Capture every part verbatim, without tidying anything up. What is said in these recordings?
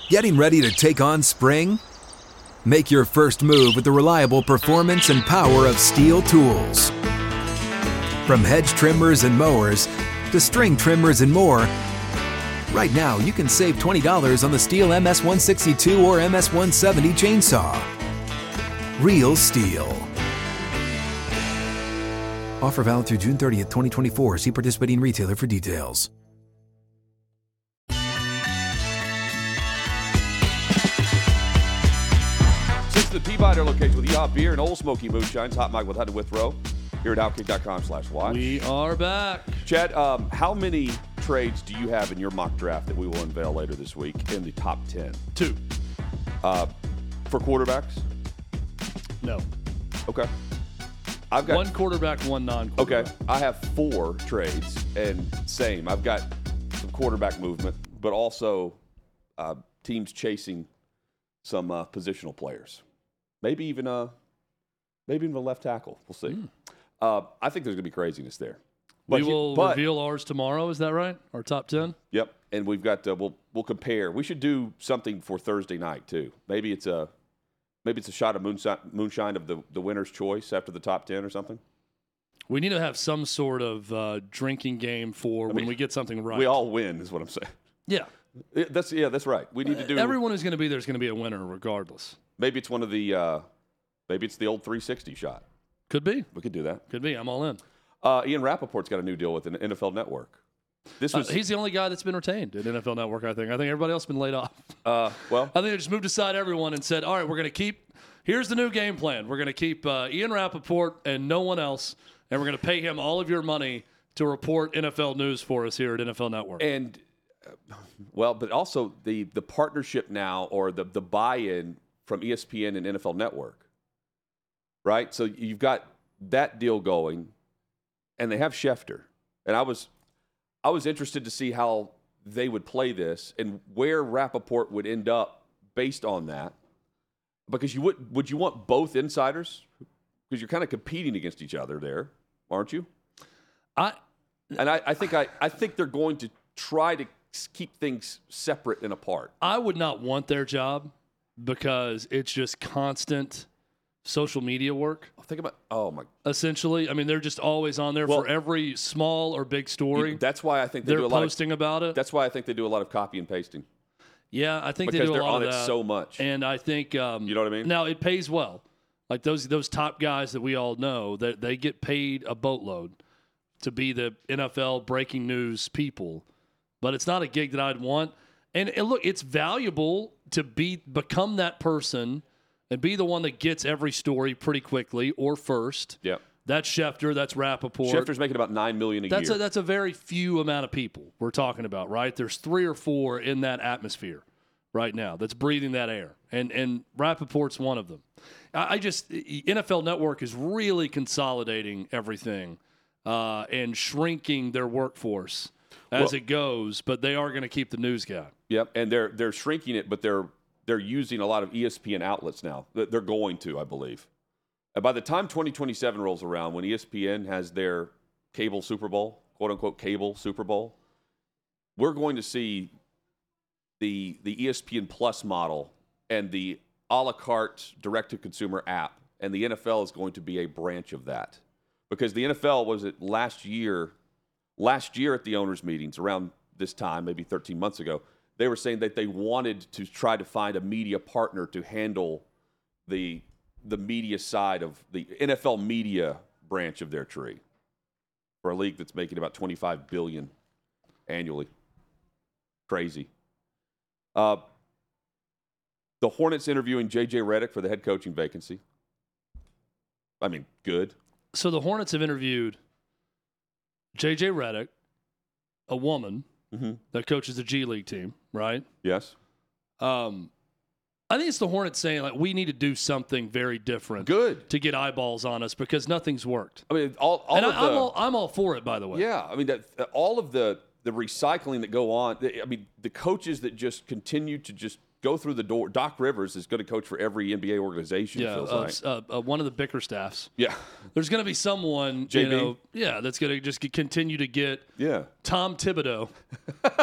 Getting ready to take on spring? Make your first move with the reliable performance and power of Steel tools. From hedge trimmers and mowers to string trimmers and more, right now you can save twenty dollars on the Steel M S one sixty-two or M S one seventy chainsaw. Real Steel. Offer valid through June thirtieth, twenty twenty-four. See participating retailer for details. Since the Peabody location with Yacht Beer and Old Smoky Moonshine's Hot Mike with Hunter Withrow here at Outkick.com slash watch. We are back. Chad, um, how many trades do you have in your mock draft that we will unveil later this week in the top ten? Two. Uh, for quarterbacks? No. Okay. I've got one quarterback, one non-quarterback. Okay. I have four trades, and same. I've got some quarterback movement, but also uh, teams chasing some uh, positional players. Maybe even a, maybe even a left tackle. We'll see. Mm. Uh, I think there's going to be craziness there. But we will but, reveal ours tomorrow. Is that right? Our top ten. Yep. And we've got uh, we'll we'll compare. We should do something for Thursday night too. Maybe it's a maybe it's a shot of moonshine, moonshine of the the winner's choice after the top ten or something. We need to have some sort of uh, drinking game for I when mean, we get something right. We all win, is what I'm saying. Yeah. It, that's yeah. That's right. We need to do. Everyone who's going to be there is going to be a winner regardless. Maybe it's one of the. Uh, maybe it's the old three sixty shot. Could be. We could do that. Could be. I'm all in. Uh, Ian Rappaport's got a new deal with an N F L Network. This was uh, he's the only guy that's been retained at N F L Network, I think. I think everybody else has been laid off. Uh, well, I think they just moved aside everyone and said, all right, we're going to keep – here's the new game plan. We're going to keep uh, Ian Rappaport and no one else, and we're going to pay him all of your money to report N F L news for us here at N F L Network. And, uh, well, but also the the partnership now or the, the buy-in from E S P N and N F L Network, right? So you've got that deal going. And they have Schefter. And I was I was interested to see how they would play this and where Rappaport would end up based on that. Because you would would you want both insiders? Because you're kind of competing against each other there, aren't you? I and I, I think I, I think they're going to try to keep things separate and apart. I would not want their job because it's just constant social media work. Think about oh my. Essentially, I mean, they're just always on there well, for every small or big story. That's why I think they they're do a lot posting of, about it. That's why I think they do a lot of copy and pasting. Yeah, I think because they do a lot on of it that so much. And I think um, you know what I mean. Now it pays well. Like those those top guys that we all know, that they get paid a boatload to be the N F L breaking news people. But it's not a gig that I'd want. And, and look, it's valuable to be become that person. And be the one that gets every story pretty quickly or first. Yeah, that's Schefter. That's Rappaport. Schefter's making about nine million a that's year. A, that's a very few amount of people we're talking about, right? There's three or four in that atmosphere right now that's breathing that air, and and Rappaport's one of them. I, I just N F L Network is really consolidating everything uh, and shrinking their workforce as well, it goes, but they are going to keep the news guy. Yep, and they're they're shrinking it, but they're. They're using a lot of E S P N outlets now. They're going to, I believe. And by the time twenty twenty-seven rolls around, when E S P N has their cable Super Bowl, quote-unquote cable Super Bowl, we're going to see the, the E S P N Plus model and the a la carte direct-to-consumer app, and the N F L is going to be a branch of that. Because the N F L was it last year, last year at the owners' meetings, around this time, maybe thirteen months ago, they were saying that they wanted to try to find a media partner to handle the the media side of the N F L media branch of their tree for a league that's making about twenty-five billion dollars annually. Crazy. Uh, the Hornets interviewing J J Redick for the head coaching vacancy. I mean, good. So the Hornets have interviewed J J Redick, a woman, mm-hmm. that coaches the G League team, right? Yes. Um, I think it's the Hornets saying, like, we need to do something very different. Good. To get eyeballs on us because nothing's worked. I mean, all, all and of I, the, I'm, all, I'm all for it, by the way. Yeah. I mean, that all of the, the recycling that go on, I mean, the coaches that just continue to just go through the door. Doc Rivers is going to coach for every N B A organization, yeah, feels uh, like. Uh, uh, one of the Bickerstaffs. Yeah. There's going to be someone, J B? you know, yeah, that's going to just continue to get yeah. Tom Thibodeau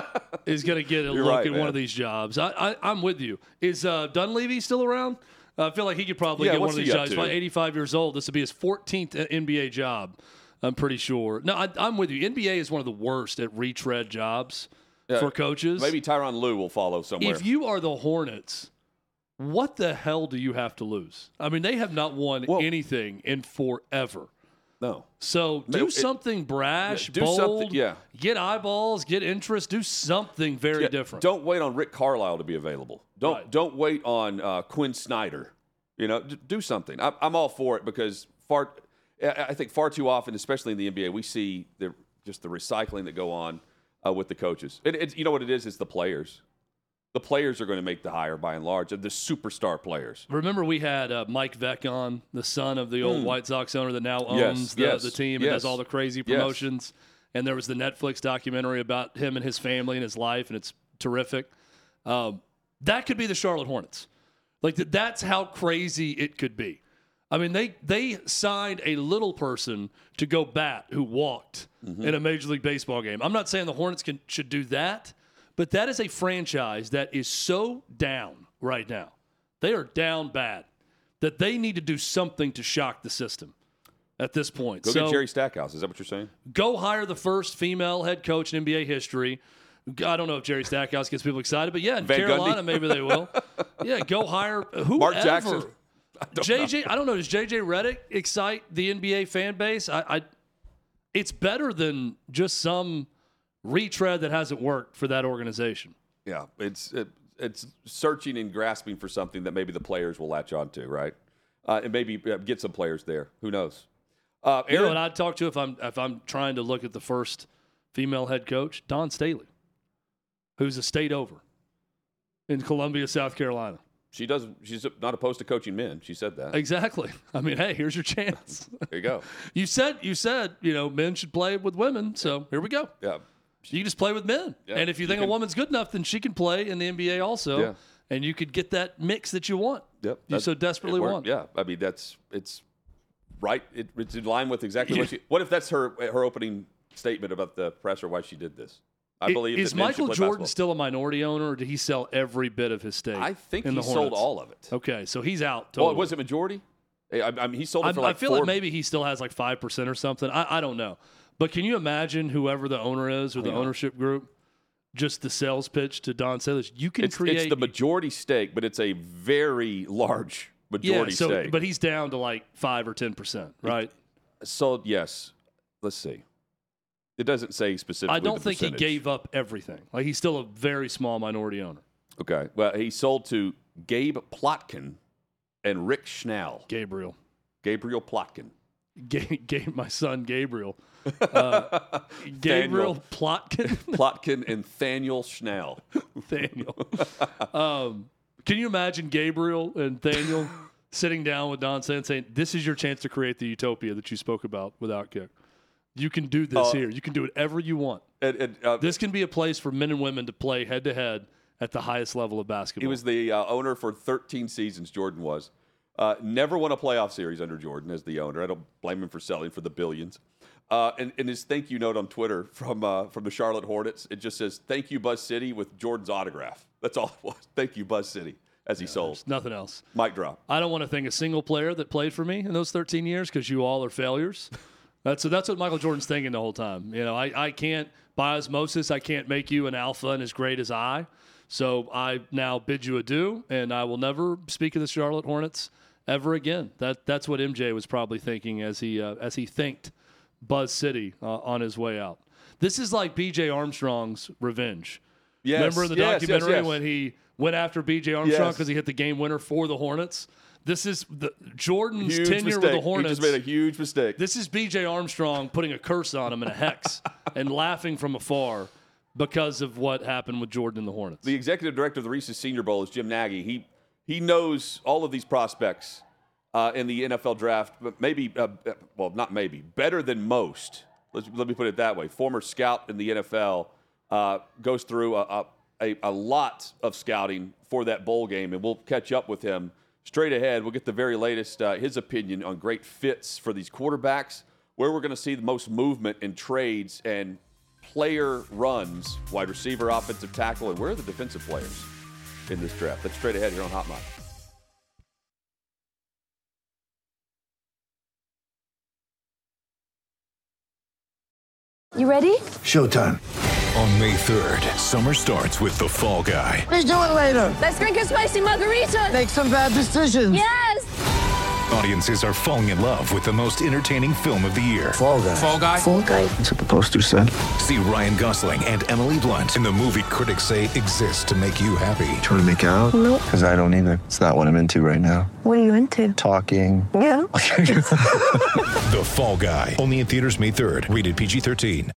is going to get a You're look right, at man. one of these jobs. I, I, I'm with you. Is uh, Dunleavy still around? Uh, I feel like he could probably Yeah, get one what's of he these up jobs. He's to? probably eighty-five years old. This would be his fourteenth N B A job, I'm pretty sure. No, I, I'm with you. N B A is one of the worst at retread jobs Yeah, for coaches. Maybe Tyronn Lue will follow somewhere. If you are the Hornets, what the hell do you have to lose? I mean, they have not won Well- anything in forever. no. So do No, it- something brash, yeah, do bold, something- yeah. get eyeballs, get interest, do something very Yeah, different. Don't wait on Rick Carlisle to be available. Don't Right. don't wait on uh, Quinn Snyder. You know, d- do something. I'm, I'm all for it because far, I I think far too often, especially in the N B A, we see the just the recycling that go on uh, with the coaches. It, it's you know what it is? It's the players. The players are going to make the hire by and large, the superstar players. Remember, we had uh, Mike Veck on, the son of the old White Sox owner that now owns Yes, the, yes, the team and yes. does all the crazy Yes. promotions. And there was the Netflix documentary about him and his family and his life, and it's terrific. Um, that could be the Charlotte Hornets. Like, th- that's how crazy it could be. I mean, they they signed a little person to go bat who walked Mm-hmm. in a Major League Baseball game. I'm not saying the Hornets can should do that, but that is a franchise that is so down right now. They are down bad that they need to do something to shock the system at this point. Go so get Jerry Stackhouse. Is that what you're saying? go hire the first female head coach in N B A history. I don't know if Jerry Stackhouse gets people excited, but yeah, in Van Carolina, Gundy? maybe they will. Yeah, go hire whoever. Mark Jackson? J J, I don't know. Does J J Redick excite the N B A fan base? I, I, it's better than just some retread that hasn't worked for that organization. Yeah, it's it, it's searching and grasping for something that maybe the players will latch on to, right? Uh, and maybe uh, get some players there. Who knows? Uh, You know Aaron, what I'd talk to if I'm if I'm trying to look at the first female head coach? Dawn Staley, who's a state over in Columbia, South Carolina. she doesn't. She's not opposed to coaching men. She said that. Exactly. I mean, hey, here's your chance. There you go. you said you said you know men should play with women, so here we go. Yeah. You can just play with men, Yeah, and if you you think can- a woman's good enough, then she can play in the N B A also, Yeah. and you could get that mix that you want. Yep. You That- so desperately it worked. want. Yeah. I mean, that's it's right. It, it's in line with exactly what she. What if that's her her opening statement about the presser? Why she did this? I I- believe is that men should Michael play Jordan basketball. still a minority owner, or did he sell every bit of his stake? I think in he the sold Hornets? all of it. Okay, so he's out. Well, Totally. was it majority? I, I mean, he sold it I, for like I feel four. like maybe he still has like five percent or something. I, I don't know, but can you imagine whoever the owner is or the Hang on. ownership group, just the sales pitch to Don Sailors? You can It's, create it's the majority stake, but it's a very large yeah. majority So, stake. but he's down to like five or ten percent, right? So yes, let's see. It doesn't say specifically. I don't the think he percentage. gave up everything. Like he's still a very small minority owner. Okay. Well, he sold to Gabe Plotkin and Rick Schnell. Gabriel, Gabriel Plotkin. Ga- Ga- my son Gabriel, uh, Gabriel Plotkin. Plotkin and Thaniel Schnell. Thaniel. Um, can you imagine Gabriel and Thaniel sitting down with Don Sand saying, "This is your chance to create the utopia that you spoke about with Outkick. You can do this Uh, here. You can do whatever you want. And, and, uh, This can be a place for men and women to play head to head at the highest level of basketball." he was the uh, owner for thirteen seasons, Jordan was. Uh, never won a playoff series under Jordan as the owner. I don't blame him for selling for the billions. Uh, and, and his thank you note on Twitter from uh, from the Charlotte Hornets, it just says, "Thank you, Buzz City," with Jordan's autograph. That's all it was. Thank you, Buzz City, as he sold. There's nothing else. Mic drop. I don't want to thank a single player that played for me in those thirteen years because you all are failures. That's that's what Michael Jordan's thinking the whole time. You know, I, I can't, by osmosis, I can't make you an alpha and as great as I. So I now bid you adieu, and I will never speak of the Charlotte Hornets ever again. That that's what M J was probably thinking as he uh, as he thanked Buzz City uh, on his way out. This is like B J Armstrong's revenge. Yes, Remember in the yes, yes, documentary yes. when he went after B J Armstrong Yes. because he hit the game winner for the Hornets? This is the Jordan's Huge tenure mistake. with the Hornets. He just made a huge mistake. This is B J Armstrong putting a curse on him in a hex and laughing from afar because of what happened with Jordan and the Hornets. The executive director of the Reese's Senior Bowl is Jim Nagy. He he knows all of these prospects uh, in the N F L draft, but maybe, uh, well, not maybe, better than most. Let's, let me put it that way. Former scout in the N F L uh, goes through a, a, a lot of scouting for that bowl game, and we'll catch up with him straight ahead. We'll get the very latest, uh, his opinion on great fits for these quarterbacks, where we're going to see the most movement in trades, and player runs, wide receiver, offensive tackle, and where are the defensive players in this draft? That's straight ahead here on Hot Mic. You ready? Showtime. On May third, summer starts with The Fall Guy. Let's do it later. Let's drink a spicy margarita. Make some bad decisions. Yes! Audiences are falling in love with the most entertaining film of the year. Fall Guy. Fall Guy? Fall guy. That's what the poster said. See Ryan Gosling and Emily Blunt in the movie critics say exists to make you happy. Trying to make it out? Nope. Because I don't either. It's not what I'm into right now. What are you into? Talking. Yeah. The Fall Guy. Only in theaters May third. Rated P G thirteen.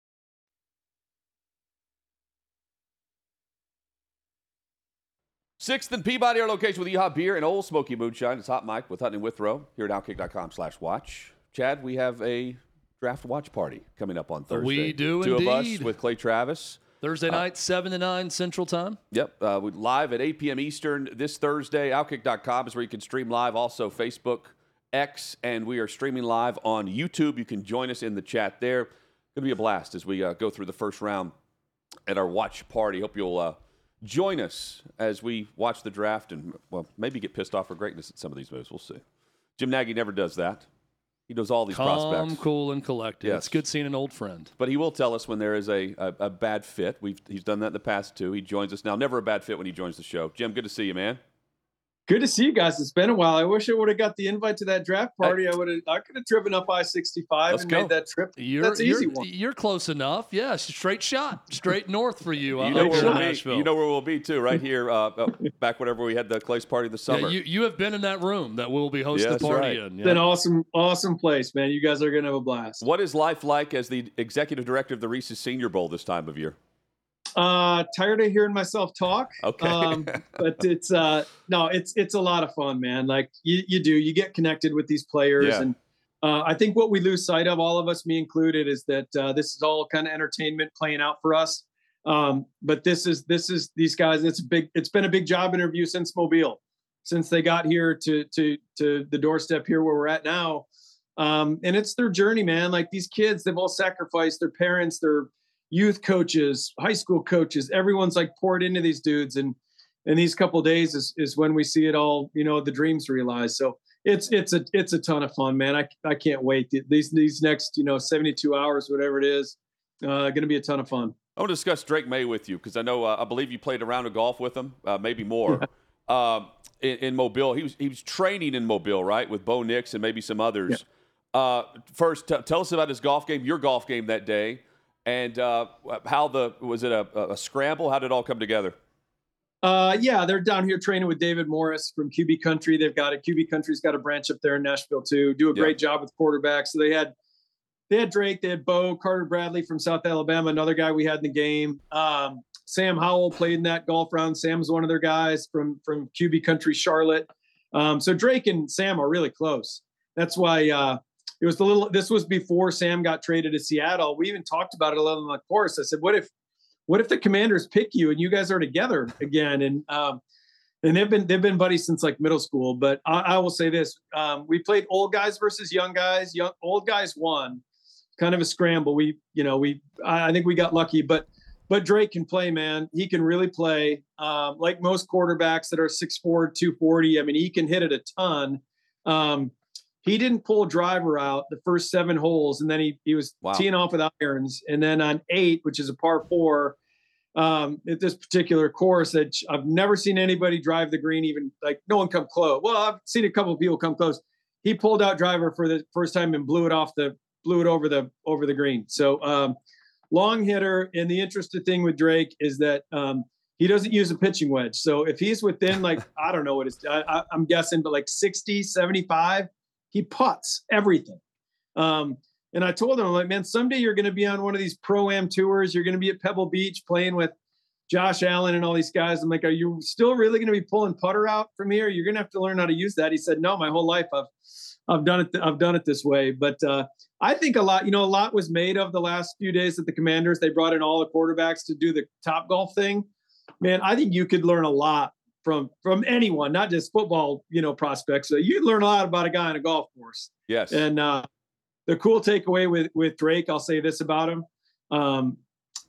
Sixth and Peabody, our location with Yeehaw Beer and Old Smoky Moonshine. It's Hot Mic with Hutton and Withrow here at outkick.com slash watch. Chad, we have a draft watch party coming up on Thursday. We do Two indeed. of us with Clay Travis. Thursday night, uh, seven to nine Central Time. Yep. Uh, we live at eight p.m. Eastern this Thursday. outkick dot com is where you can stream live. Also, Facebook, X, and we are streaming live on YouTube. You can join us in the chat there. Going to be a blast as we uh, go through the first round at our watch party. Hope you'll uh, join us as we watch the draft and, well, maybe get pissed off for greatness at some of these moves. We'll see. Jim Nagy never does that. He knows all these Calm, prospects. cool, and collected. Yes. It's good seeing an old friend. But he will tell us when there is a, a, a bad fit. We've He's done that in the past, too. He joins us now. Never a bad fit when he joins the show. Jim, good to see you, man. Good to see you guys. It's been a while. I wish I would have got the invite to that draft party. I would have. I could have driven up I sixty-five Let's and go. made that trip. You're, That's an you're, easy one. You're close enough. Yeah, straight shot. Straight north for you. You uh, know, up where here in we'll Nashville. be, you know where we'll be, too, right here, uh, uh, back whenever we had the Clay's party this summer. Yeah, you, you have been in that room that we'll be hosting Yeah, the that's party right. in. It's an awesome, awesome place, man. You guys are going to have a blast. What is life like as the executive director of the Reese's Senior Bowl this time of year? Uh, tired of hearing myself talk. Okay. Um, but it's, uh, no, it's, it's a lot of fun, man. Like you, you do, you get connected with these players. Yeah. And, uh, I think what we lose sight of, all of us, me included, is that, uh, this is all kind of entertainment playing out for us. Um, but this is, this is these guys, it's a big, it's been a big job interview since Mobile, since they got here to, to, to the doorstep here where we're at now. Um, and it's their journey, man. Like these kids, they've all sacrificed their parents, their youth coaches, high school coaches, everyone's like poured into these dudes. And, and these couple of days is, is when we see it all, you know, the dreams realized. So it's, it's a, it's a ton of fun, man. I, I can't wait. These, these next, you know, seventy-two hours, whatever it is, uh, going to be a ton of fun. I want to discuss Drake May with you because I know, uh, I believe you played a round of golf with him, uh, maybe more. Yeah. Um, in, in Mobile, he was he was training in Mobile, right, with Bo Nix and maybe some others. Yeah. Uh, first, t- tell us about his golf game, your golf game that day, and uh, how the was it a, a scramble? How did it all come together? Uh, yeah, they're down here training with David Morris from Q B Country. They've got a Q B Country's got a branch up there in Nashville too. Do a great yeah. job with quarterbacks. So they had they had Drake, they had Bo, Carter Bradley from South Alabama, another guy we had in the game. Um, Sam Howell played in that golf round. Sam's one of their guys from from Q B Country Charlotte. Um, so Drake and Sam are really close. That's why uh, it was the little. This was before Sam got traded to Seattle. We even talked about it a little on the course. I said, "What if, what if the Commanders pick you and you guys are together again?" And um, and they've been they've been buddies since like middle school. But I, I will say this: um, we played old guys versus young guys. Young old guys won, kind of a scramble. We you know we I think we got lucky, but but Drake can play, man. He can really play. Um, like most quarterbacks that are six four, two forty. I mean, he can hit it a ton. Um, He didn't pull a driver out the first seven holes, and then he he was wow. teeing off with irons. And then on eight, which is a par four, um, at this particular course, that I've never seen anybody drive the green, even like no one come close. Well, I've seen a couple of people come close. He pulled out driver for the first time and blew it off the blew it over the over the green. So um, long hitter. And the interesting thing with Drake is that um, he doesn't use a pitching wedge. So if he's within like I don't know what it's, I, I'm guessing, but like sixty, seventy-five. He putts everything. Um, and I told him, I'm like, man, someday you're going to be on one of these Pro-Am tours. You're going to be at Pebble Beach playing with Josh Allen and all these guys. I'm like, are you still really going to be pulling putter out from here? You're going to have to learn how to use that. He said, no, my whole life I've, I've done it. Th- I've done it this way. But uh, I think a lot, you know, a lot was made of the last few days at the Commanders. They brought in all the quarterbacks to do the Top Golf thing. Man, I think you could learn a lot from from anyone, not just football, you know, prospects. So you learn a lot about a guy on a golf course. Yes. And uh, the cool takeaway with with Drake, I'll say this about him. Um,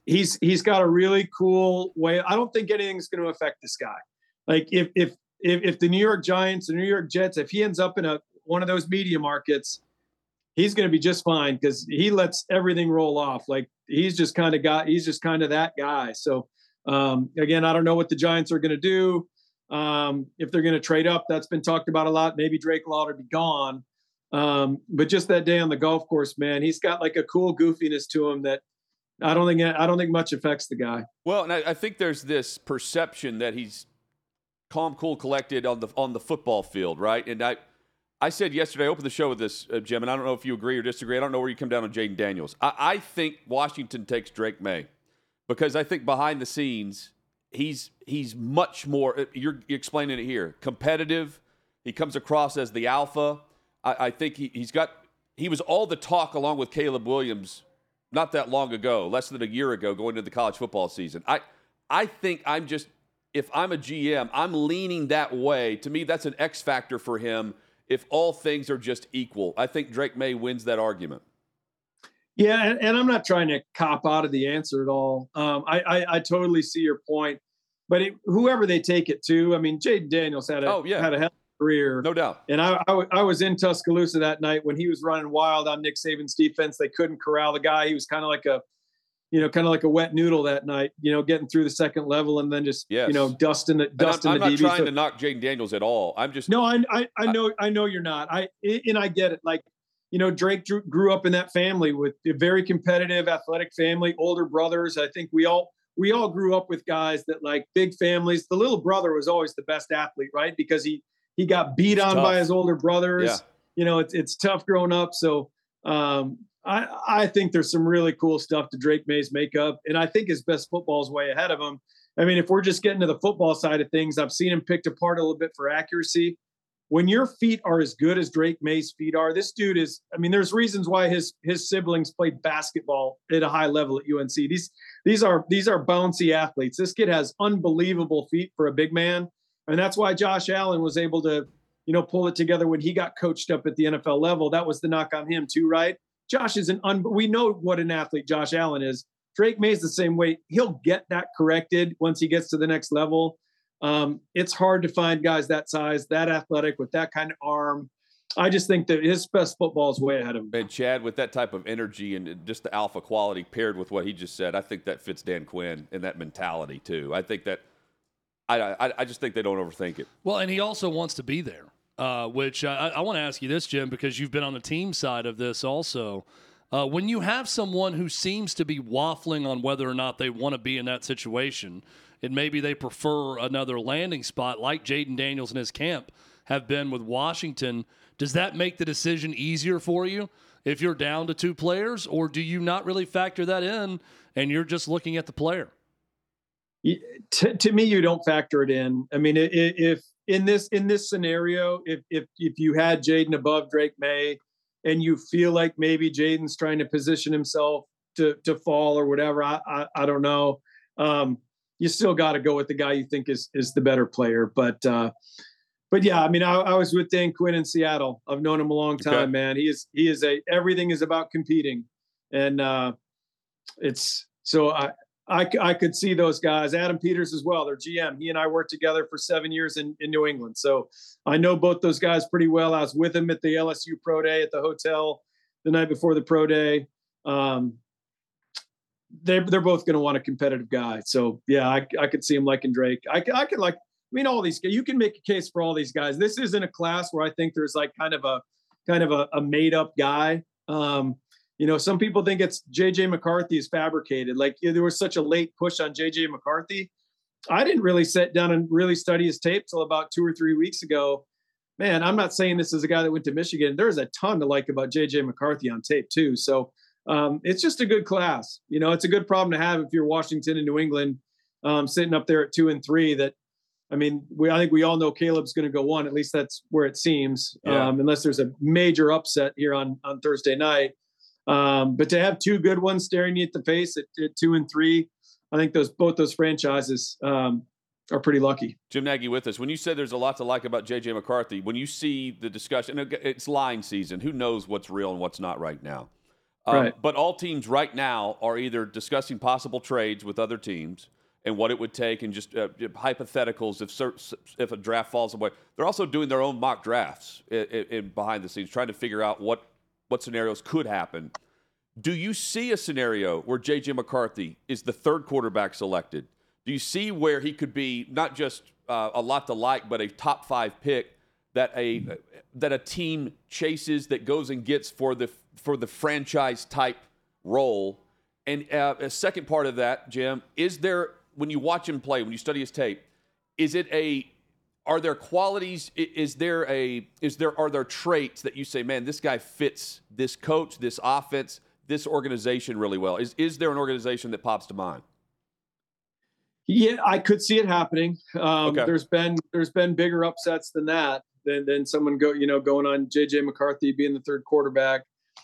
he's he's got a really cool way. I don't think anything's going to affect this guy. Like if if if if the New York Giants, the New York Jets, if he ends up in a one of those media markets, he's going to be just fine because he lets everything roll off. Like he's just kind of got he's just kind of that guy. So um, again, I don't know what the Giants are going to do. Um, if they're going to trade up, that's been talked about a lot. Maybe Drake Law to be gone. Um, but just that day on the golf course, man, he's got like a cool goofiness to him that I don't think I don't think much affects the guy. Well, and I, I think there's this perception that he's calm, cool, collected on the on the football field, right? And I, I said yesterday, I opened the show with this, uh, Jim, and I don't know if you agree or disagree. I don't know where you come down on Jaden Daniels. I, I think Washington takes Drake May because I think behind the scenes, he's he's much more. You're explaining it here. Competitive. He comes across as the alpha. I, I think he, he's got. He was all the talk along with Caleb Williams not that long ago, less than a year ago, going into the college football season. I I think I'm just. If I'm a G M, I'm leaning that way. To me, that's an X factor for him if all things are just equal. I think Drake May wins that argument. Yeah, and, and I'm not trying to cop out of the answer at all. Um, I, I, I totally see your point. But it, whoever they take it to, I mean, Jaden Daniels had a, oh, yeah. had a hell of a career. No doubt. And I, I, I was in Tuscaloosa that night when he was running wild on Nick Saban's defense. They couldn't corral the guy. He was kind of like a, you know, kind of like a wet noodle that night, you know, getting through the second level and then just, yes. you know, dusting the dusting I'm, I'm the D B. not trying so, to knock Jaden Daniels at all. I'm just no, I, I, I know, I know you're not. I and I get it. Like, you know, Drake drew, grew up in that family with a very competitive, athletic family, older brothers. I think we all we all grew up with guys that like big families. The little brother was always the best athlete, right? Because he he got beat it's on tough. by his older brothers. Yeah. You know, it's it's tough growing up. So. Um, I, I think there's some really cool stuff to Drake May's makeup, and I think his best football is way ahead of him. I mean, if we're just getting to the football side of things, I've seen him picked apart a little bit for accuracy. When your feet are as good as Drake May's feet are, this dude is, I mean, there's reasons why his his siblings played basketball at a high level at U N C. These these are these are bouncy athletes. This kid has unbelievable feet for a big man, and that's why Josh Allen was able to, you know, pull it together when he got coached up at the N F L level. That was the knock on him too, right? Josh is an un- we know what an athlete Josh Allen is. Drake May's the same way. He'll get that corrected once he gets to the next level. Um, it's hard to find guys that size, that athletic, with that kind of arm. I just think that his best football is way ahead of him. And Chad, with that type of energy and just the alpha quality paired with what he just said, I think that fits Dan Quinn and that mentality too. I think that I I, I just think they don't overthink it. Well, and he also wants to be there. Uh, which I, I want to ask you this, Jim, because you've been on the team side of this also. Uh, when you have someone who seems to be waffling on whether or not they want to be in that situation, and maybe they prefer another landing spot like Jaden Daniels and his camp have been with Washington, does that make the decision easier for you if you're down to two players, or do you not really factor that in and you're just looking at the player? To, to me, you don't factor it in. I mean, if in this in this scenario, if if if you had Jaden above Drake May, and you feel like maybe Jaden's trying to position himself to to fall or whatever, I I, I don't know. Um, you still got to go with the guy you think is is the better player. But uh, but yeah, I mean, I, I was with Dan Quinn in Seattle. I've known him a long time, okay. man. He is he is a everything is about competing, and uh, it's so I. I, I could see those guys. Adam Peters as well, their G M. He and I worked together for seven years in, in New England. So I know both those guys pretty well. I was with him at the L S U Pro Day at the hotel the night before the Pro Day. Um, they're, they're both going to want a competitive guy. So, yeah, I, I could see him liking Drake. I, I could like, I mean, all these guys, you can make a case for all these guys. This isn't a class where I think there's like kind of a kind of a, a made up guy. Um, You know, some people think it's J J McCarthy is fabricated. Like you know, there was such a late push on J J McCarthy. I didn't really sit down and really study his tape till about two or three weeks ago. Man, I'm not saying this is a guy that went to Michigan. There's a ton to like about J J McCarthy on tape too. So um, it's just a good class. You know, it's a good problem to have if you're Washington and New England um, sitting up there at two and three. That I mean, we I think we all know Caleb's going to go one. At least that's where it seems, yeah. um, unless there's a major upset here on on Thursday night. Um, but to have two good ones staring you at the face at, at two and three, I think those both those franchises um, are pretty lucky. Jim Nagy with us. When you said there's a lot to like about J J McCarthy, when you see the discussion, it's line season. Who knows what's real and what's not right now? Um, Right. But all teams right now are either discussing possible trades with other teams and what it would take, and just uh, hypotheticals if cer- if a draft falls away. They're also doing their own mock drafts in, in behind the scenes, trying to figure out what what scenarios could happen. Do you see a scenario where J J McCarthy is the third quarterback selected? Do you see where he could be not just uh, a lot to like, but a top five pick that a that a team chases, that goes and gets for the for the franchise type role? And uh, a second part of that, Jim, is there, when you watch him play, when you study his tape, is it a are there qualities? Is there a is there are there traits that you say, man, this guy fits this coach, this offense, this organization really well? Is is there an organization that pops to mind? Yeah, I could see it happening. Um, Okay. There's been there's been bigger upsets than that. Than than someone go you know going on J J McCarthy being the third quarterback.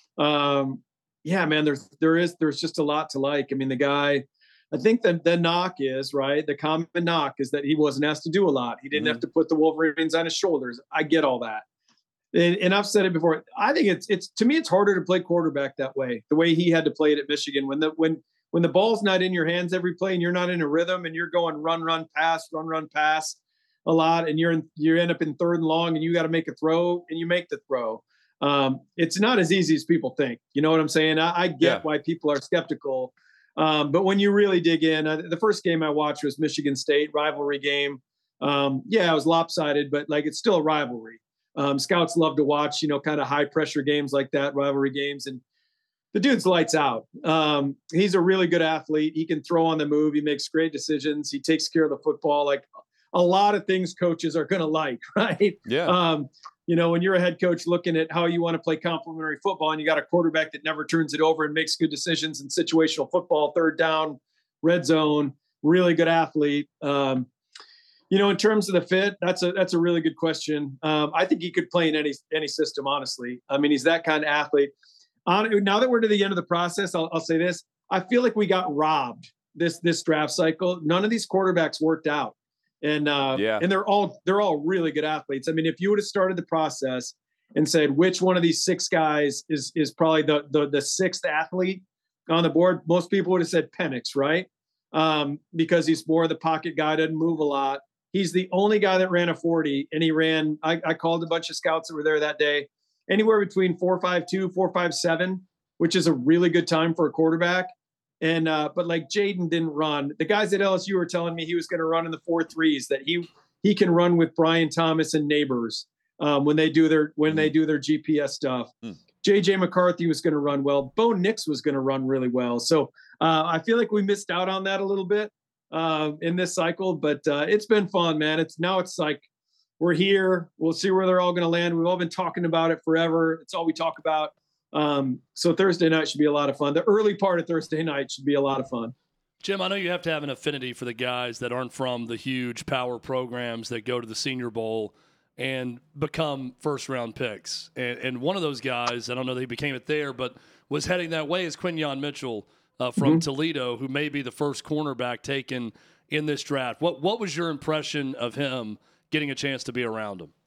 Um, yeah, man, there's there is there's just a lot to like. I mean, the guy. I think that the knock is right. The common knock is that he wasn't asked to do a lot. He didn't Mhm. have to put the Wolverines on his shoulders. I get all that. And, and I've said it before. I think it's it's to me it's harder to play quarterback that way. The way he had to play it at Michigan, when the when when the ball's not in your hands every play and you're not in a rhythm and you're going run run pass run run pass a lot, and you're in you end up in third and long and you got to make a throw and you make the throw. Um, it's not as easy as people think. You know what I'm saying? I, I get Yeah. why people are skeptical, um, but when you really dig in, uh, the first game I watched was Michigan State, rivalry game. Um, yeah, it was lopsided, but like it's still a rivalry. Um, scouts love to watch, you know, kind of high pressure games like that, rivalry games. And the dude's lights out. Um, he's a really good athlete. He can throw on the move. He makes great decisions. He takes care of the football. Like a lot of things coaches are going to like, right? Yeah. Um, you know, when you're a head coach looking at how you want to play complementary football and you got a quarterback that never turns it over and makes good decisions in situational football, third down, red zone, really good athlete. Um, You know, in terms of the fit, that's a that's a really good question. Um, I think he could play in any any system, honestly. I mean, he's that kind of athlete. On, now that we're to the end of the process, I'll, I'll say this: I feel like we got robbed this this draft cycle. None of these quarterbacks worked out, and uh, Yeah. and they're all they're all really good athletes. I mean, if you would have started the process and said which one of these six guys is is probably the the, the sixth athlete on the board, most people would have said Penix, right? Um, because he's more of the pocket guy, doesn't move a lot. He's the only guy that ran a forty, and he ran, I, I called a bunch of scouts that were there that day, anywhere between four five two, four five seven, which is a really good time for a quarterback. And, uh, but like Jaden didn't run. The guys at L S U were telling me he was going to run in the four threes, that he, he can run with Brian Thomas and Neighbors um, when they do their, when mm-hmm. they do their G P S stuff. Mm. J J McCarthy was going to run well. Bo Nix was going to run really well. So uh, I feel like we missed out on that a little bit. Uh, in this cycle, but uh, it's been fun, man. It's now it's like we're here. We'll see where they're all going to land. We've all been talking about it forever. It's all we talk about. Um, so Thursday night should be a lot of fun. The early part of Thursday night should be a lot of fun. Jim, I know you have to have an affinity for the guys that aren't from the huge power programs that go to the Senior Bowl and become first-round picks. And, and one of those guys, I don't know that he became it there, but was heading that way is Quinyon Mitchell. Uh, from mm-hmm. Toledo, who may be the first cornerback taken in this draft. What what was your impression of him getting a chance to be around him?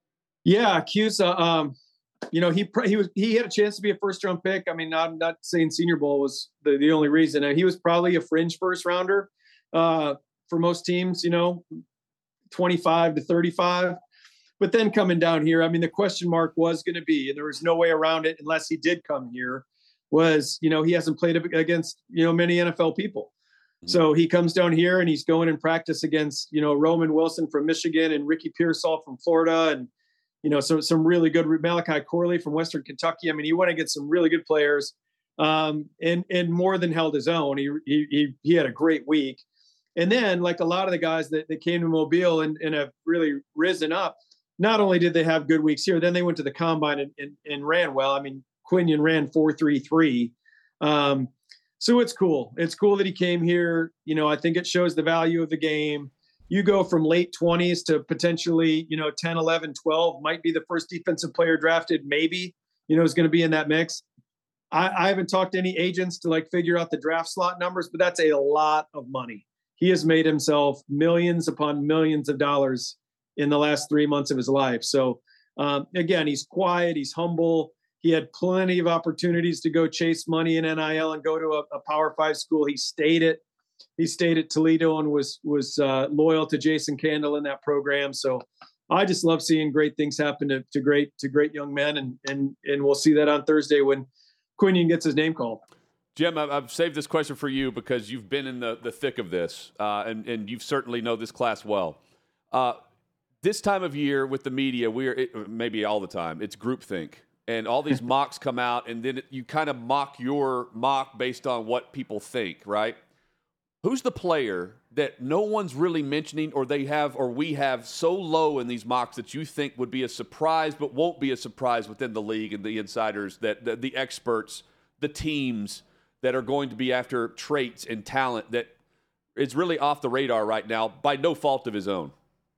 Yeah, Cusa, um, you know, he he was he had a chance to be a first round pick. I mean, I'm not saying Senior Bowl was the, the only reason. He was probably a fringe first rounder uh, for most teams, you know, twenty-five to thirty-five. But then coming down here, I mean, the question mark was going to be, and there was no way around it unless he did come here, was, you know, he hasn't played against, you know, many N F L people. Mm-hmm. So he comes down here and he's going and practice against, you know, Roman Wilson from Michigan and Ricky Pearsall from Florida. And, you know, so some really good, Malachi Corley from Western Kentucky. I mean, he went against some really good players um, and, and more than held his own. He, he, he, he had a great week. And then like a lot of the guys that, that came to Mobile and, and have really risen up, not only did they have good weeks here, then they went to the combine and, and, and ran well. I mean, Quinyon ran four three three. Um, so it's cool. It's cool that he came here. You know, I think it shows the value of the game. You go from late twenties to potentially, you know, ten, eleven, twelve, might be the first defensive player drafted, maybe, you know, is going to be in that mix. I, I haven't talked to any agents to like figure out the draft slot numbers, but that's a lot of money. He has made himself millions upon millions of dollars in the last three months of his life. So um, again, he's quiet, he's humble. He had plenty of opportunities to go chase money in N I L and go to a, a Power Five school. He stayed at he stayed at Toledo and was was uh, loyal to Jason Candle in that program. So I just love seeing great things happen to, to great to great young men, and and and we'll see that on Thursday when Quinion gets his name called. Jim, I've saved this question for you because you've been in the, the thick of this, uh, and and you certainly know this class well. Uh, this time of year with the media, we are it, maybe all the time. It's groupthink. And all these mocks come out, and then you kind of mock your mock based on what people think, right? Who's the player that no one's really mentioning, or they have, or we have so low in these mocks that you think would be a surprise, but won't be a surprise within the league and the insiders, that the, the experts, the teams that are going to be after traits and talent that is really off the radar right now by no fault of his own?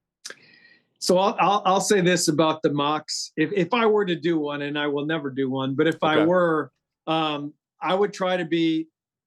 So I'll, I'll, I'll say this about the mocks. If, if I were to do one, and I will never do one, but if okay. I were, um, I would try to be,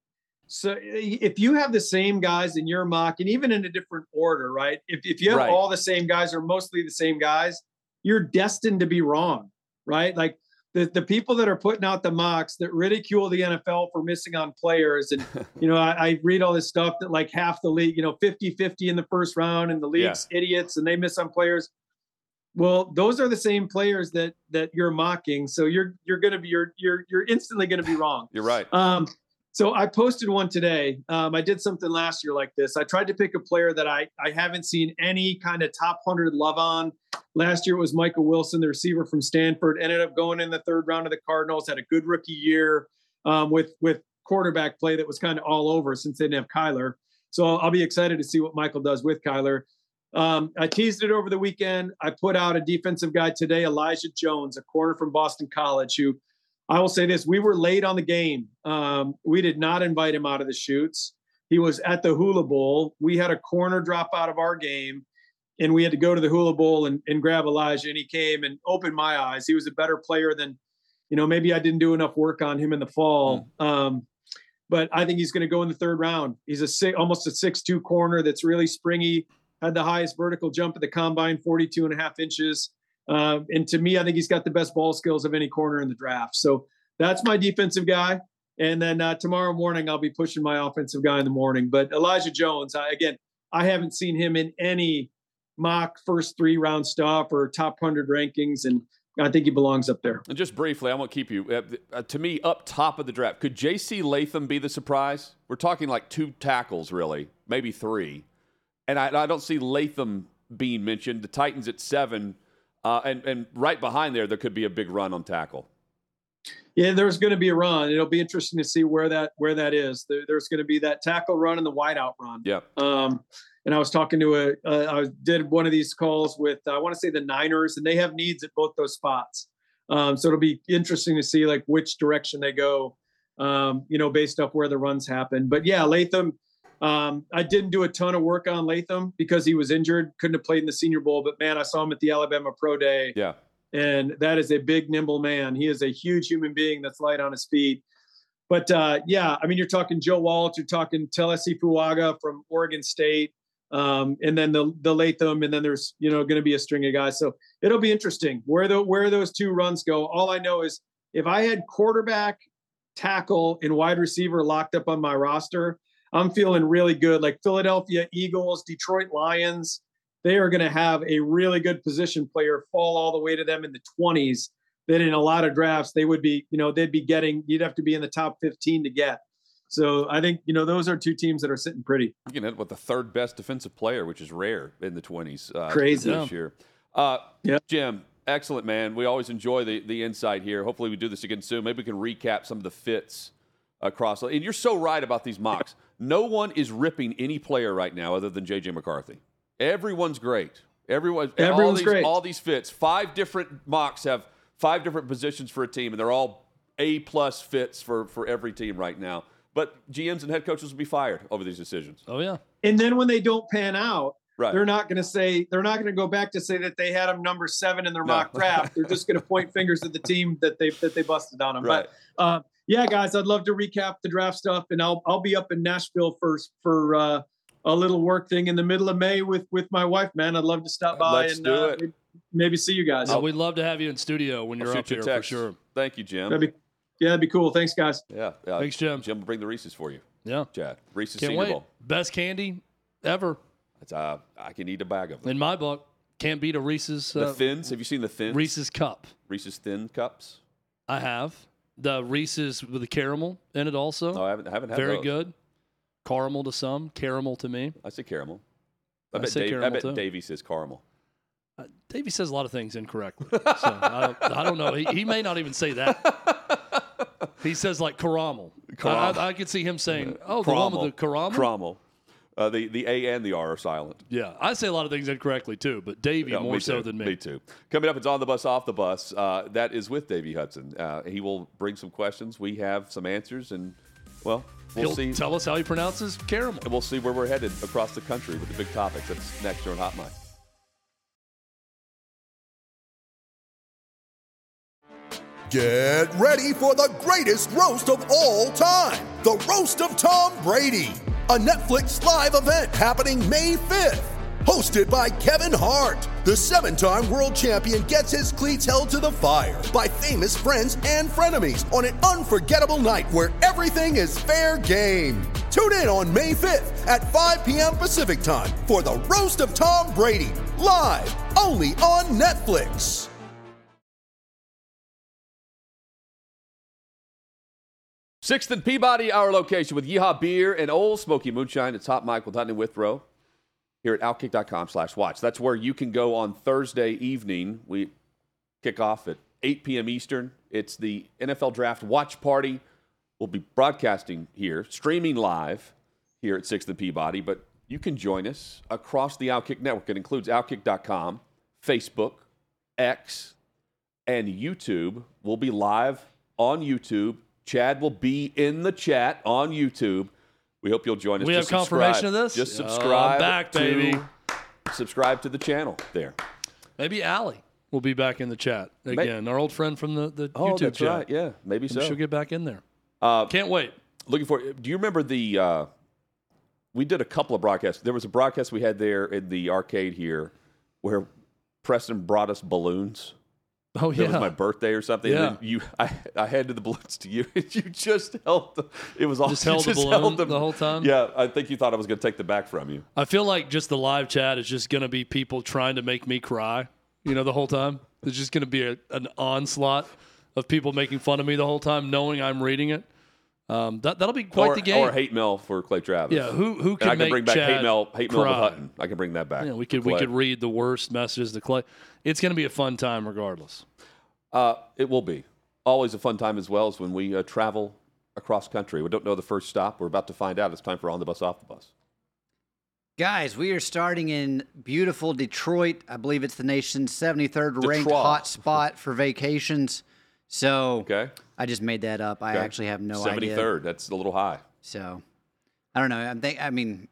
so if you have the same guys in your mock, and even in a different order, right? If, if you have right. all the same guys or mostly the same guys, you're destined to be wrong, right? Like the, the people that are putting out the mocks that ridicule the N F L for missing on players. And, you know, I, I read all this stuff that like half the league, you know, fifty fifty in the first round, and the league's yeah. idiots and they miss on players. Well, those are the same players that, that you're mocking. So you're, you're going to be, you're, you're, you're instantly going to be wrong. You're right. Um, so I posted one today. Um, I did something last year like this. I tried to pick a player that I, I haven't seen any kind of top one hundred love on. Last year it was Michael Wilson, the receiver from Stanford, ended up going in the third round of the Cardinals, had a good rookie year um, with, with quarterback play that was kind of all over since they didn't have Kyler. So I'll be excited to see what Michael does with Kyler. Um, I teased it over the weekend. I put out a defensive guy today, Elijah Jones, a corner from Boston College, who I will say this, we were late on the game. Um, we did not invite him out of the chutes. He was at the Hula Bowl. We had a corner drop out of our game, and we had to go to the Hula Bowl and, and grab Elijah, and he came and opened my eyes. He was a better player than, you know, maybe I didn't do enough work on him in the fall. Mm. Um, but I think he's going to go in the third round. He's a six, almost a six two corner that's really springy, had the highest vertical jump at the combine, forty-two and a half inches. Uh, and to me, I think he's got the best ball skills of any corner in the draft. So that's my defensive guy. And then uh, tomorrow morning, I'll be pushing my offensive guy in the morning. But Elijah Jones, I, again, I haven't seen him in any mock first three round stuff or top one hundred rankings. And I think he belongs up there. And just briefly, I won't keep you. Uh, uh, to me, up top of the draft, could J C Latham be the surprise? We're talking like two tackles, really, maybe three. And I, I don't see Latham being mentioned. The Titans at seven. Uh, and, and right behind there, there could be a big run on tackle. Yeah, there's going to be a run. It'll be interesting to see where that where that is. There, there's going to be that tackle run and the wideout run. Yeah. Um, and I was talking to a, uh, I did one of these calls with, uh, I want to say the Niners, and they have needs at both those spots. Um, so it'll be interesting to see like which direction they go, um, you know, based off where the runs happen. But yeah, Latham. Um, I didn't do a ton of work on Latham because he was injured, couldn't have played in the Senior Bowl. But, man, I saw him at the Alabama Pro Day. Yeah. And that is a big, nimble man. He is a huge human being that's light on his feet. But, uh, yeah, I mean, you're talking Joe Walsh, you're talking Telesi Fuaga from Oregon State, um, and then the the Latham, and then there's, you know, going to be a string of guys. So it'll be interesting where, the, where those two runs go. All I know is if I had quarterback, tackle, and wide receiver locked up on my roster, I'm feeling really good. Like Philadelphia Eagles, Detroit Lions, they are going to have a really good position player fall all the way to them in the twenties. That in a lot of drafts, they would be, you know, they'd be getting, you'd have to be in the top fifteen to get. So I think, you know, those are two teams that are sitting pretty. You can end with the third best defensive player, which is rare in the twenties. Uh, Crazy. This year. Uh, yeah. Jim, excellent, man. We always enjoy the, the insight here. Hopefully we do this again soon. Maybe we can recap some of the fits across. And you're so right about these mocks. No one is ripping any player right now other than J J McCarthy. Everyone's great. Everyone, Everyone's all these, great. All these fits. Five different mocks have five different positions for a team, and they're all A-plus fits for, for every team right now. But G Ms and head coaches will be fired over these decisions. Oh, yeah. And then when they don't pan out, right. they're not going to say, they're not going to go back to say that they had them number seven in their no. mock draft. They're just going to point fingers at the team that they that they busted on them. Right. But, uh, yeah, guys, I'd love to recap the draft stuff, and I'll I'll be up in Nashville first for uh, a little work thing in the middle of May with with my wife. Man, I'd love to stop by Let's and do uh, it. maybe see you guys. So we'd love to have you in studio when I'll you're shoot up you here a for text. sure. Thank you, Jim. That'd be, yeah, that'd be cool. Thanks, guys. yeah, yeah. Thanks, Jim. Jim will bring the Reese's for you, Yeah. Chad. Reese's Can't Senior wait. Bowl. Best candy ever It's, uh, I can eat a bag of them. in my book. Can't beat a Reese's The uh, Thins. Have you seen the Thins? Reese's cup. Reese's Thin Cups. I have the Reese's with the caramel in it also. No, I haven't. I haven't had Very those. good. Caramel to some, caramel to me. I say caramel. I, I bet, say Dave, caramel I bet too. Davey says caramel. Uh, Davey says a lot of things incorrectly. So I, don't, I don't know. He, he may not even say that. He says like caramel. Caramel. I, I, I could see him saying, "Oh, the one with the caramel." Caramel. Uh, the the A and the R are silent. Yeah, I say a lot of things incorrectly too, but Davey Yeah, more me so too. than me. Me too. Coming up, it's On the Bus, Off the Bus. Uh, that is with Davey Hudson. Uh, he will bring some questions. We have some answers, and well, we'll He'll see. tell us how he pronounces caramel. And we'll see where we're headed across the country with the big topics. That's next here on Hot Mic. Get ready for the greatest roast of all time, the Roast of Tom Brady, a Netflix live event happening May fifth. Hosted by Kevin Hart, the seven-time world champion gets his cleats held to the fire by famous friends and frenemies on an unforgettable night where everything is fair game. Tune in on May fifth at five p.m. Pacific time for the Roast of Tom Brady, live only on Netflix. Sixth and Peabody, our location with Yeehaw Beer and Old Smoky Moonshine. It's Hot Mic with Hutton and Withrow here at outkick dot com slash watch. That's where you can go on Thursday evening. We kick off at eight p.m. Eastern. It's the N F L Draft Watch Party. We'll be broadcasting here, streaming live here at Sixth and Peabody, but you can join us across the Outkick Network. It includes outkick dot com, Facebook, X, and YouTube. We'll be live on YouTube. Chad will be in the chat on YouTube. We hope you'll join us. We Just have confirmation subscribe. of this? Just Oh, I'm subscribe. back, to, baby. Subscribe to the channel there. Maybe Allie will be back in the chat again. Our old friend from the, the Oh, YouTube that's chat. right. Yeah, maybe Maybe so. she'll get back in there. Uh, Can't wait. looking for. Do you remember the? Uh, we did a couple of broadcasts. There was a broadcast we had there in the arcade here, where Preston brought us balloons. Oh It yeah, was my birthday or something. Yeah. And then you, I, I handed the balloons to you. You just held. The, it was all Just you held the balloon held them. the whole time? Yeah, I think you thought I was going to take them back from you. I feel like just the live chat is just going to be people trying to make me cry. You know, the whole time. There's just going to be a, an onslaught of people making fun of me the whole time, knowing I'm reading it. Um, that that'll be quite or, the game. Or hate mail for Clay Travis. Yeah, who who And can I can make bring back Chad hate mail. Hate mail with cry? Hutton. I can bring that back. Yeah, we for could we Clay. could read the worst messages to Clay. It's going to be a fun time regardless. Uh, it will be. Always a fun time as well as when we uh, travel across country. We don't know the first stop. We're about to find out. It's time for On the Bus, Off the Bus. Guys, we are starting in beautiful Detroit. I believe it's the nation's seventy-third ranked Detroit. hot spot for vacations. So Okay. I just made that up. I Okay. actually have no idea. seventy-third. That's a little high. So I don't know. I'm think, I mean,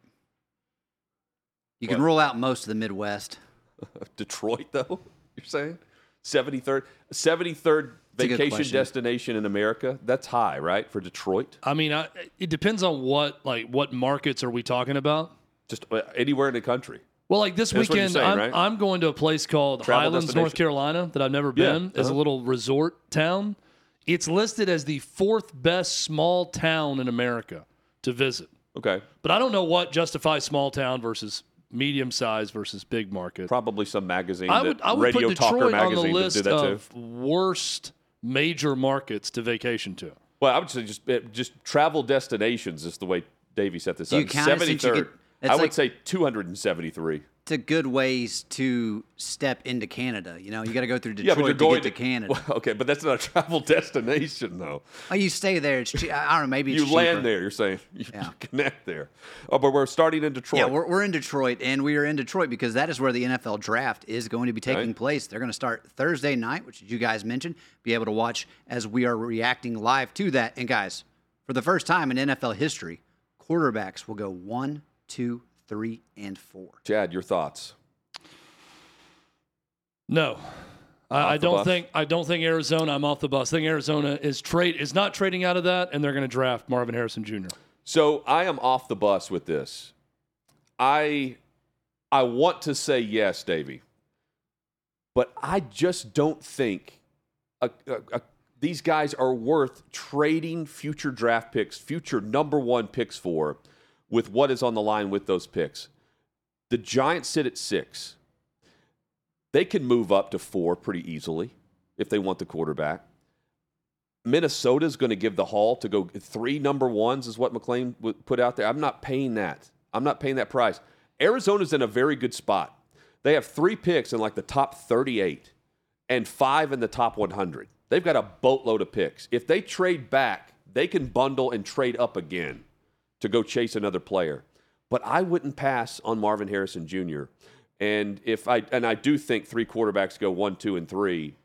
you can What? rule out most of the Midwest. Detroit, though, you're saying? seventy-third. seventy-third It's a good vacation question. destination in America. That's high, right, for Detroit? I mean, I, it depends on what like what markets are we talking about. Just uh, anywhere in the country. Well, like this That's what you're weekend, saying, I'm, right? I'm going to a place called Travel Highlands, destination. North Carolina, that I've never Yeah, been, as a uh-huh. little resort town. It's listed as the fourth best small town in America to visit. Okay. But I don't know what justifies small town versus medium size versus big market. Probably some magazine. I would that, I would Radio put Talker Detroit on the magazine list would do that of too. worst major markets to vacation to. Well, I would say just uh, just travel destinations is the way Davey set this Do you up. count it since you seventy-third. could- it's I would like- say two hundred seventy-three. It's a good ways to step into Canada. You know, you got to go through Yeah, Detroit but you're to going get to, Canada. Well, okay, but that's not a travel destination, though. Oh, you stay there. It's che- I don't know. Maybe it's You cheaper. land there. You're saying you, Yeah. you connect there. Oh, but we're starting in Detroit. Yeah, we're, we're in Detroit, and we are in Detroit because that is where the N F L draft is going to be taking Right. place. They're going to start Thursday night, which you guys mentioned, be able to watch as we are reacting live to that. And guys, for the first time in N F L history, quarterbacks will go one, two, three, and four. Chad, your thoughts? No. I, I the don't bus? think I don't think Arizona. I'm off the bus. I think Arizona is trade is not trading out of that, and they're going to draft Marvin Harrison Junior So I am off the bus with this. I I want to say yes, Davey. but I just don't think a, a, a, these guys are worth trading future draft picks, future number one picks for, with what is on the line with those picks. The Giants sit at six. They can move up to four pretty easily if they want the quarterback. Minnesota's going to give the haul to go three number ones is what McClain put out there. I'm not paying that. I'm not paying that price. Arizona's in a very good spot. They have three picks in like the top thirty-eight and five in the top one hundred. They've got a boatload of picks. If they trade back, they can bundle and trade up again to go chase another player. But I wouldn't pass on Marvin Harrison Junior And if I and I do think three quarterbacks go one, two, and three,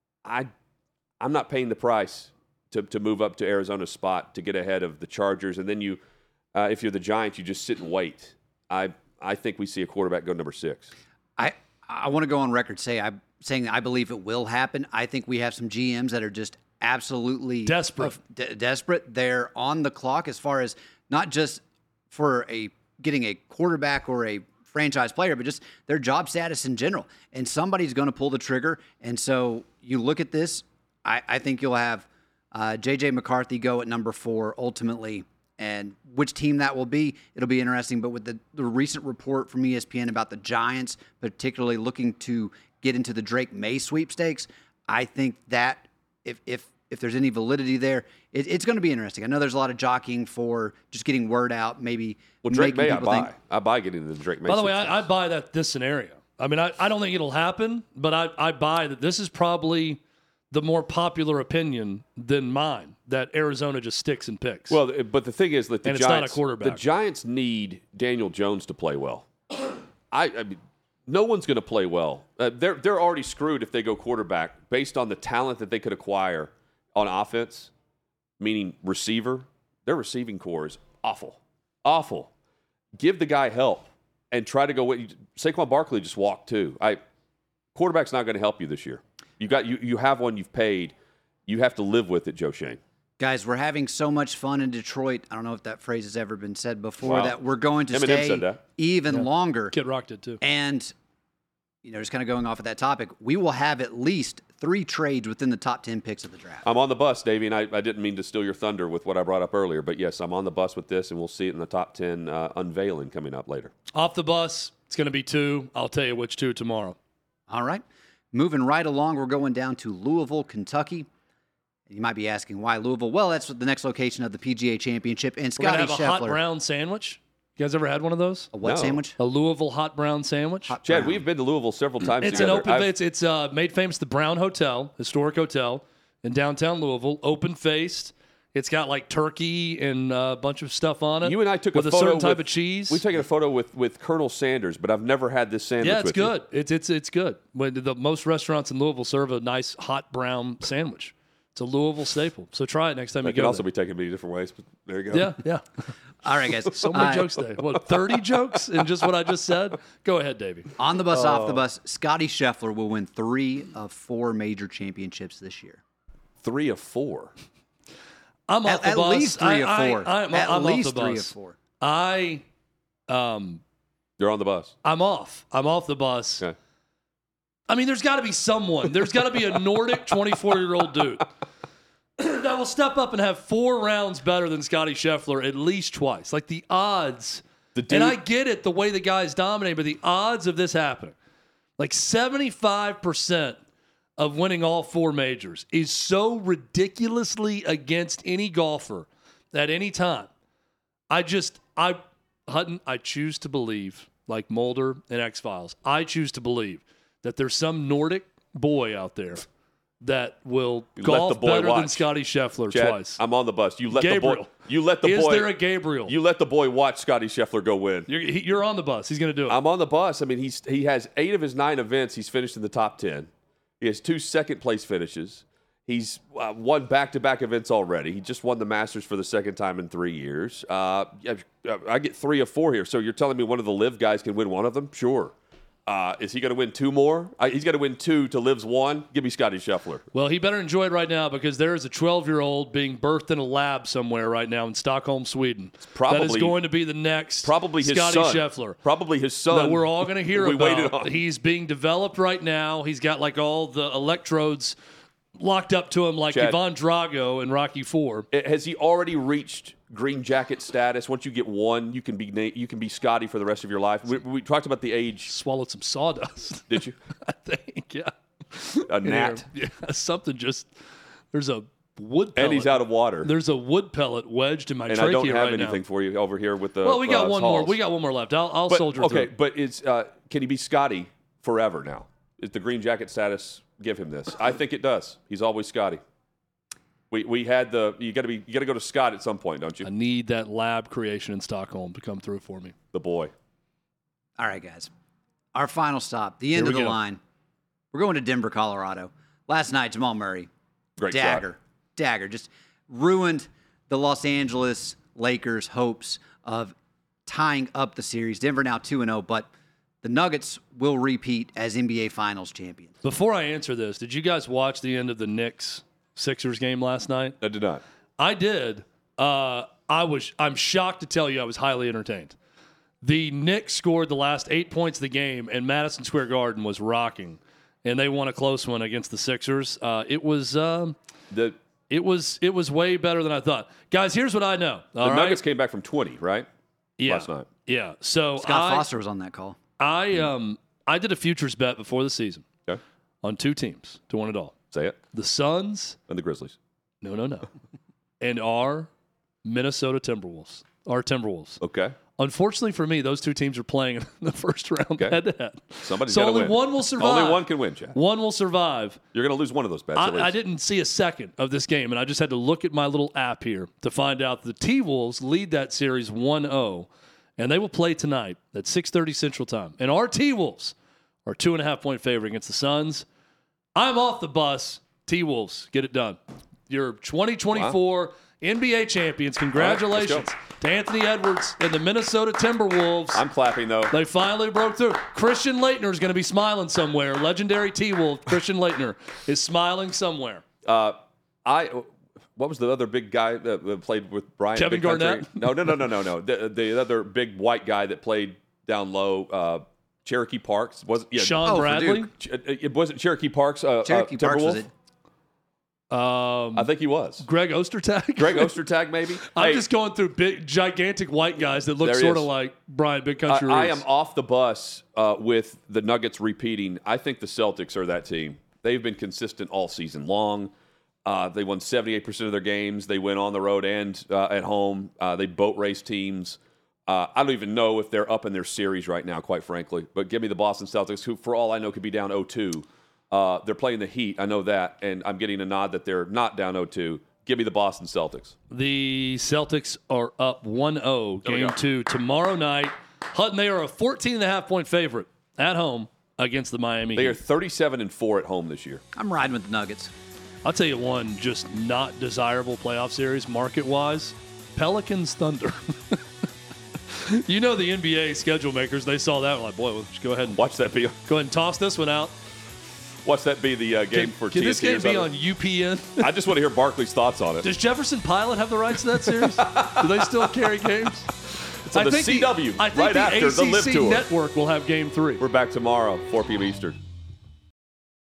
I I'm not paying the price to, to move up to Arizona's spot to get ahead of the Chargers. And then you, uh, if you're the Giants, you just sit and wait. I I think we see a quarterback go number six. I I want to go on record say I saying I believe it will happen. I think we have some G Ms that are just absolutely desperate. De- desperate. They're on the clock as far as not just for a getting a quarterback or a franchise player, but just their job status in general. And somebody's going to pull the trigger. And so you look at this. I, I think you'll have uh, J J McCarthy go at number four ultimately. And which team that will be, it'll be interesting. But with the, the recent report from E S P N about the Giants, particularly looking to get into the Drake May sweepstakes, I think that if if if there's any validity there, it, it's going to be interesting. I know there's a lot of jockeying for just getting word out, maybe. Well, Drake May, I buy. Think, I buy getting into the Drake May. By the way, I, I buy that this scenario. I mean, I, I don't think it'll happen, but I, I buy that this is probably the more popular opinion than mine, that Arizona just sticks and picks. Well, but the thing is that the and it's Giants, not a quarterback. The Giants need Daniel Jones to play well. I, I mean, no one's going to play well. Uh, they're they're already screwed if they go quarterback based on the talent that they could acquire on offense, meaning receiver. Their receiving core is awful, awful. Give the guy help and try to go. Saquon Barkley just walked too. I quarterback's not going to help you this year. You got you you have one you've paid. You have to live with it, Joe Shane. Guys, we're having so much fun in Detroit. I don't know if that phrase has ever been said before. Wow. That we're going to Eminem stay said that. even Yeah. longer. Kid Rock did too. And you know, just kind of going off of that topic, we will have at least three trades within the top ten picks of the draft. I'm on the bus, Davey, and I, I didn't mean to steal your thunder with what I brought up earlier, but yes, I'm on the bus with this, and we'll see it in the top ten uh, unveiling coming up later. Off the bus, it's going to be two. I'll tell you which two tomorrow. All right. Moving right along, we're going down to Louisville, Kentucky. You might be asking why Louisville. Well, that's the next location of the P G A Championship. And We're going Scotty to have a hot Scheffler. brown sandwich. You guys ever had one of those? A what No. sandwich? A Louisville hot brown sandwich. Hot Chad, brown. we've been to Louisville several times It's an together. open. I've- It's it's uh, made famous the Brown Hotel, historic hotel in downtown Louisville. Open faced. It's got like turkey and a bunch of stuff on it. You and I took with a a, photo certain type with- of cheese. We've taken a photo with, with Colonel Sanders, but I've never had this sandwich yeah, it's with you. good. It's it's it's good. When the most restaurants in Louisville serve a nice hot brown sandwich. It's a Louisville staple. So try it next time That you could go. also there. be taken many different ways, but there you go. Yeah, yeah. All right, guys. So many Uh, jokes today. What, thirty jokes in just what I just said? Go ahead, Davey. On the bus, off Oh. the bus, Scotty Scheffler will win three of four major championships this year. Three of four. I'm off At, the at bus. least three I, of four. I, I'm, at I'm least off the three bus. of four. I, um, You're on the bus. I'm off. I'm off the bus. Okay. I mean, there's got to be someone. There's got to be a Nordic twenty-four-year-old dude that will step up and have four rounds better than Scotty Scheffler at least twice. Like the odds. The dude, And I get it, the way the guy's dominating, but the odds of this happening, like seventy-five percent of winning all four majors is so ridiculously against any golfer at any time. I just, I, Hutton, I choose to believe, like Mulder and X-Files, I choose to believe that there's some Nordic boy out there that will You let golf the boy better than watch. Scotty Scheffler Chad, twice. I'm on the bus. You let Gabriel. the boy. You let the Is boy. there a Gabriel? You let the boy watch Scotty Scheffler go win. You're, he- you're on the bus. He's going to do it. I'm on the bus. I mean, he's he has eight of his nine events. He's finished in the top ten. He has two second place finishes. He's uh, won back to back events already. He just won the Masters for the second time in three years. Uh, yeah, I get three of four here. So you're telling me one of the live guys can win one of them? Sure. Uh, is he going to win two more? Uh, he's got to win two to Liv's one. Give me Scotty Scheffler. Well, he better enjoy it right now because there is a twelve-year-old being birthed in a lab somewhere right now in Stockholm, Sweden. Probably, that is going to be the next probably his Scotty son. Scheffler. Probably his son. That we're all going to hear we about. Waited on. He's being developed right now. He's got like all the electrodes locked up to him like Chad, Ivan Drago in Rocky four. Has he already reached green jacket status? Once you get one, you can be na- you can be Scotty for the rest of your life. We, we talked about the age. Swallowed some sawdust. Did you? I think, yeah. A gnat. Yeah, something just. There's a wood pellet. And he's out of water. There's a wood pellet wedged in my and trachea I don't have right anything now. for you over here with the. Well, we got uh, one Halls. more. We got one more left. I'll, I'll but, soldier okay, through. but it's uh, can he be Scotty forever now? Is the green jacket status give him this? I think it does. He's always Scotty. We we had the you got to be you got to go to Scott at some point, don't you? I need that lab creation in Stockholm to come through for me. The boy. All right, guys. Our final stop, the end Here of we the go. line. We're going to Denver, Colorado. Last night, Jamal Murray, Great dagger, shot. dagger, just ruined the Los Angeles Lakers' hopes of tying up the series. Denver now two and oh, but the Nuggets will repeat as N B A Finals champions. Before I answer this, did you guys watch the end of the Knicks Sixers game last night? I did not. I did. Uh, I was. I'm shocked to tell you I was highly entertained. The Knicks scored the last eight points of the game, and Madison Square Garden was rocking, and they won a close one against the Sixers. Uh, it was. Um, The it was. It was way better than I thought, guys. Here's what I know. the all right? Nuggets came back from twenty, right? yeah, Last night. Yeah. So Scott I, Foster was on that call. I um I did a futures bet before the season Okay. on two teams to win it all: Say it. the Suns. And the Grizzlies. No, no, no. And our Minnesota Timberwolves. Our Timberwolves. Okay. Unfortunately for me, those two teams are playing in the first round Okay. head to head. Somebody's So got to only win. one will survive. Only one can win, Chad. One will survive. You're going to lose one of those bets. at least. I, I didn't see a second of this game, and I just had to look at my little app here to find out the T-Wolves lead that series one oh, and they will play tonight at six thirty Central Time. And our T-Wolves are two and a half point favorite against the Suns. I'm off the bus. T-Wolves, get it done. You're twenty twenty-four wow. N B A champions. Congratulations right, to Anthony Edwards and the Minnesota Timberwolves. I'm clapping, though. They finally broke through. Christian Laettner is going to be smiling somewhere. Legendary T-Wolf, Christian Laettner, is smiling somewhere. Uh, I. What was the other big guy that that played with Brian? Kevin Big Country? Garnett? No, no, no, no, no, no. The, the other big white guy that played down low, uh, Cherokee Parks. Was yeah, Sean Oh, for Bradley? Duke. Ch- It wasn't Cherokee Parks. Uh, Cherokee uh, Parks was Timberwolf? it? Um, I think he was. Greg Ostertag? Greg Ostertag, maybe. I'm Hey, just going through big, gigantic white guys that look There he sort of is. like Brian Big I, Country I Reeves. am off the bus uh, with the Nuggets repeating. I think the Celtics are that team. They've been consistent all season long. Uh, they won seventy-eight percent of their games. They win on the road and uh, at home. Uh, they boat race teams. Uh, I don't even know if they're up in their series right now, quite frankly. But give me the Boston Celtics, who, for all I know, could be down oh two. Uh, they're playing the Heat. I know that. And I'm getting a nod that they're not down oh two. Give me the Boston Celtics. The Celtics are up one oh, There we game go. two, tomorrow night. Hutton, they are a fourteen and a half point favorite at home against the Miami They Heat. are thirty-seven and four at home this year. I'm riding with the Nuggets. I'll tell you one just not desirable playoff series market-wise, Pelicans Thunder. You know the N B A schedule makers, they saw that like, boy, let's go ahead and Watch that be. go ahead and toss this one out. Watch that be the uh, game Can, for can T N T. this game or be something. on U P N? I just want to hear Barkley's thoughts on it. Does Jefferson Pilot have the rights to that series? Do they still carry games? It's on the C W I think right the after the A C C Live Tour. Network will have game three. We're back tomorrow, four p.m. Eastern.